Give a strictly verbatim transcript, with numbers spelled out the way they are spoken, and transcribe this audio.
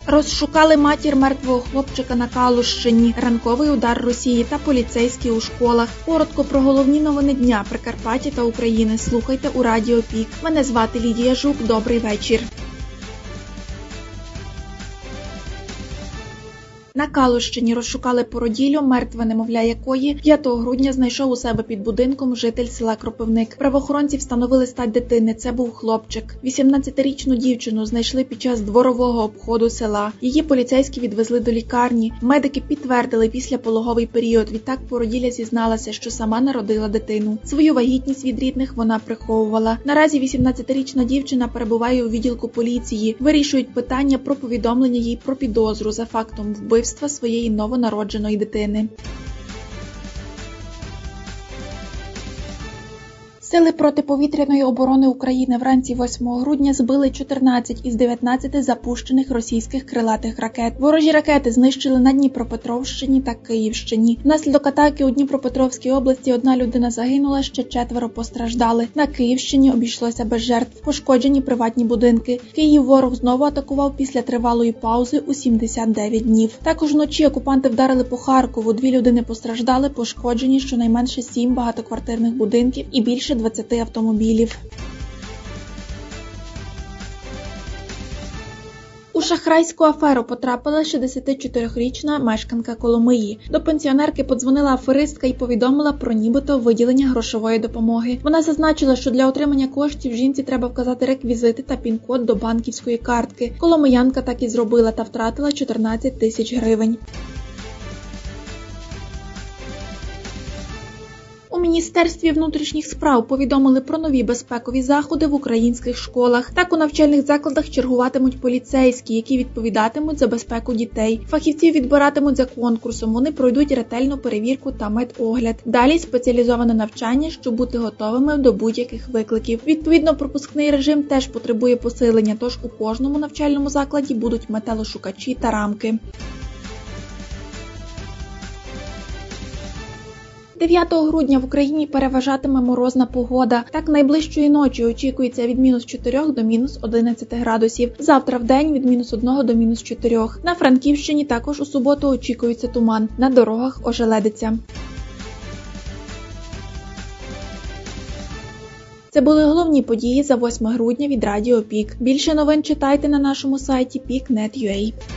Розшукали матір мертвого хлопчика на Калущині, ранковий удар Росії та поліцейські у школах. Коротко про головні новини дня Прикарпаття та України слухайте у Радіо Пік. Мене звати Лідія Жук. Добрий вечір. На Калущині розшукали породіллю, мертве немовля якої п'ятого грудня знайшов у себе під будинком житель села Кропивник. Правоохоронці встановили стать дитини. Це був хлопчик. вісімнадцятирічну дівчину знайшли під час дворового обходу села. Її поліцейські відвезли до лікарні. Медики підтвердили післяпологовий період. Відтак породілля зізналася, що сама народила дитину. Свою вагітність від рідних вона приховувала. Наразі вісімнадцятирічна дівчина перебуває у відділку поліції. Вирішують питання про повідомлення їй про підозру за фактом вбивства своєї новонародженої дитини. Сили протиповітряної оборони України вранці восьмого грудня збили чотирнадцять із дев'ятнадцяти запущених російських крилатих ракет. Ворожі ракети знищили на Дніпропетровщині та Київщині. Внаслідок атаки у Дніпропетровській області одна людина загинула, ще четверо постраждали. На Київщині обійшлося без жертв. Пошкоджені приватні будинки. Київ ворог знову атакував після тривалої паузи у сімдесят дев'ять днів. Також вночі окупанти вдарили по Харкову. Дві людини постраждали, пошкоджені щонайменше сім багатоквартирних будинків і більше двадцяти автомобілів. У шахрайську аферу потрапила шістдесятичотирирічна мешканка Коломиї. До пенсіонерки подзвонила аферистка і повідомила про нібито виділення грошової допомоги. Вона зазначила, що для отримання коштів жінці треба вказати реквізити та пін-код до банківської картки. Коломиянка так і зробила та втратила чотирнадцять тисяч гривень. У Міністерстві внутрішніх справ повідомили про нові безпекові заходи в українських школах. Так, у навчальних закладах чергуватимуть поліцейські, які відповідатимуть за безпеку дітей. Фахівців відбиратимуть за конкурсом, вони пройдуть ретельну перевірку та медогляд. Далі спеціалізоване навчання, щоб бути готовими до будь-яких викликів. Відповідно, пропускний режим теж потребує посилення, тож у кожному навчальному закладі будуть металошукачі та рамки. дев'ятого грудня в Україні переважатиме морозна погода. Так, найближчої ночі очікується від мінус чотирьох до мінус одинадцяти градусів. Завтра вдень від мінус одного до мінус чотирьох. На Франківщині також у суботу очікується туман. На дорогах ожеледиться. Це були головні події за восьме грудня від Радіо Пік. Більше новин читайте на нашому сайті пік крапка нет крапка ю а.